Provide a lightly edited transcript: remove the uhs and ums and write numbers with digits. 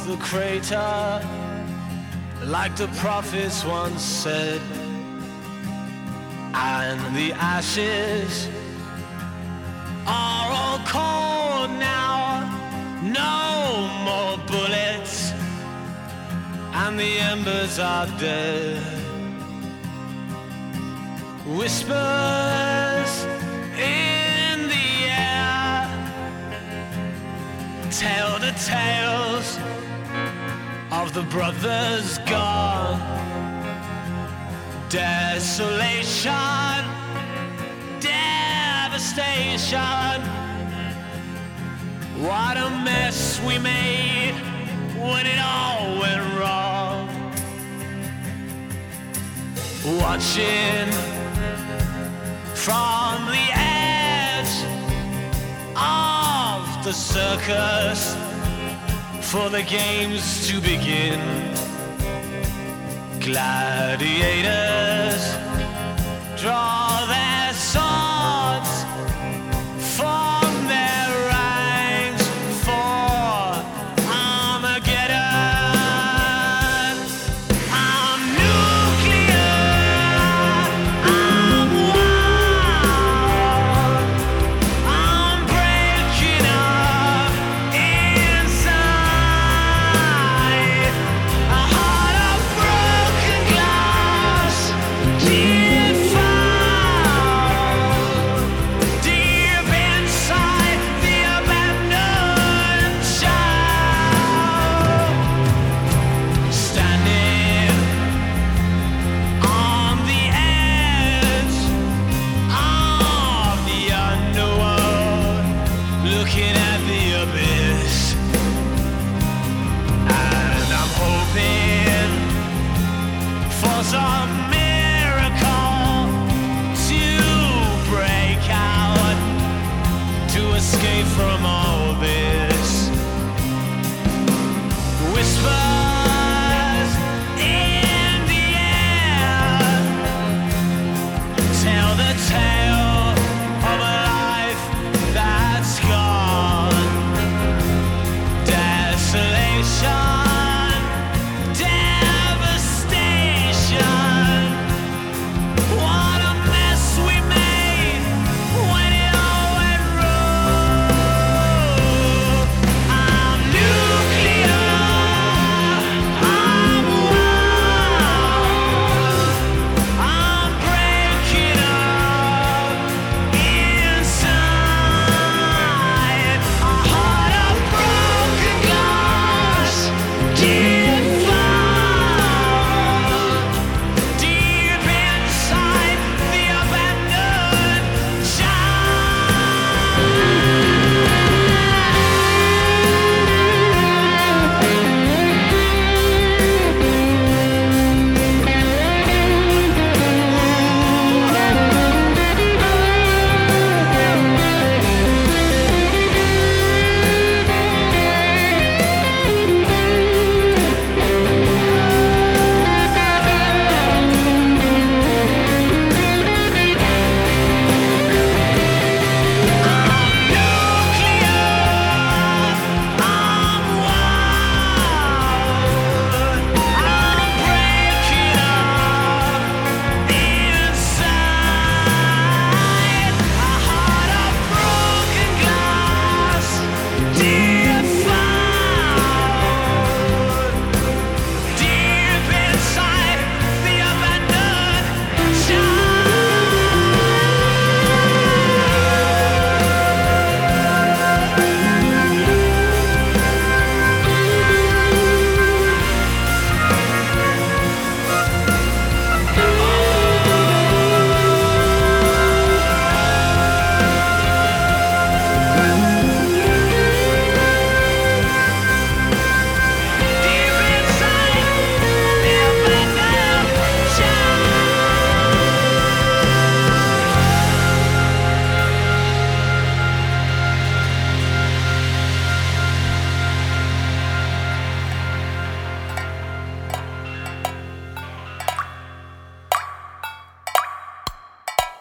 the crater, like the prophets once said, and the ashes are all cold now. No more bullets, and the embers are dead. Whispers in the air tell the tales of the brothers gone. Desolation, devastation. What a mess we made when it all went wrong. Watching from the edge of the circus for the games to begin. Gladiators draw their swords, form their ranks for Armageddon. I'm nuclear, I'm wild, I'm breaking up inside. A heart of broken glass, deep inside the abandoned child. Standing on the edge of the unknown, looking at the abyss. And I'm hoping for some miracle to break out, to escape from all this. Whispers in the air tell the tale of a life that's gone. Desolation,